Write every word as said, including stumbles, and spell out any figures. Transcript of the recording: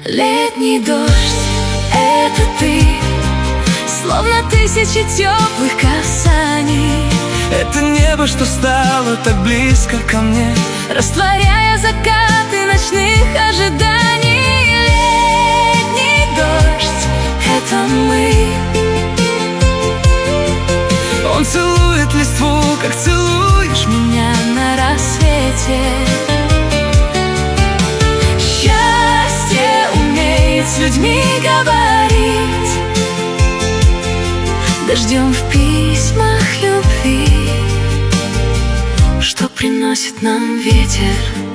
Летний дождь — это ты, словно тысячи теплых касаний. Это небо, что стало так близко ко мне, растворяя закаты ночных ожиданий. Летний дождь — это мы. Он целует листву, как целуешь меня на рассвете. Счастье умеет с людьми говорить, дождем в письмах любви, что приносит нам ветер.